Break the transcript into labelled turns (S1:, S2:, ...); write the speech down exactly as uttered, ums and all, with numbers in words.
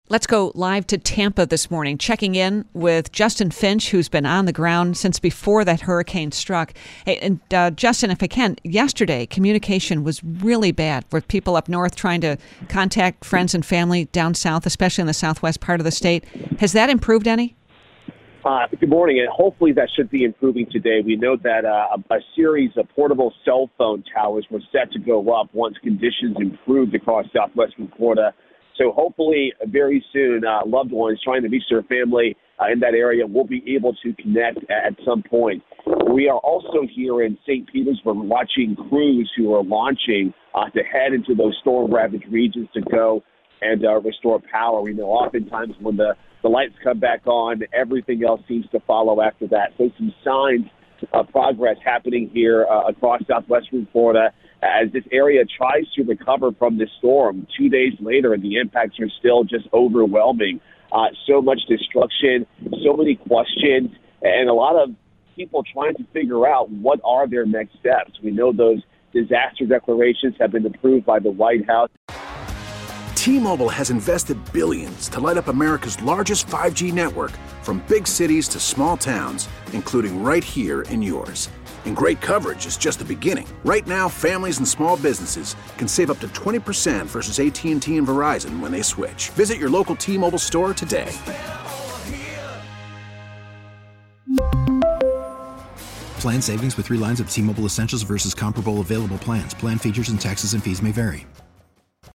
S1: Let's go live to Tampa this morning, checking in with Justin Finch, who's been on the ground since before that hurricane struck. Hey, and uh, Justin, if I can, yesterday communication was really bad with people up north trying to contact friends and family down south, especially in the southwest part of the state. Has that improved any?
S2: Uh, good morning, and hopefully that should be improving today. We know that uh, a, a series of portable cell phone towers were set to go up once conditions improved across southwestern Florida. So hopefully very soon, uh, loved ones trying to reach their family uh, in that area will be able to connect at some point. We are also here in Saint Petersburg watching crews who are launching uh, to head into those storm-ravaged regions to go and uh, restore power. We know oftentimes when the, the lights come back on, everything else seems to follow after that. So some signs of progress happening here uh, across southwestern Florida as this area tries to recover from this storm. Two days later, and the impacts are still just overwhelming. Uh, so much destruction, so many questions, and a lot of people trying to figure out what are their next steps. We know those disaster declarations have been approved by the White House.
S3: T-Mobile has invested billions to light up America's largest five G network, from big cities to small towns, including right here in yours. And great coverage is just the beginning. Right now, families and small businesses can save up to twenty percent versus A T and T and Verizon when they switch. Visit your local T-Mobile store today.
S4: Plan savings with three lines of T-Mobile Essentials versus comparable available plans. Plan features and taxes and fees may vary.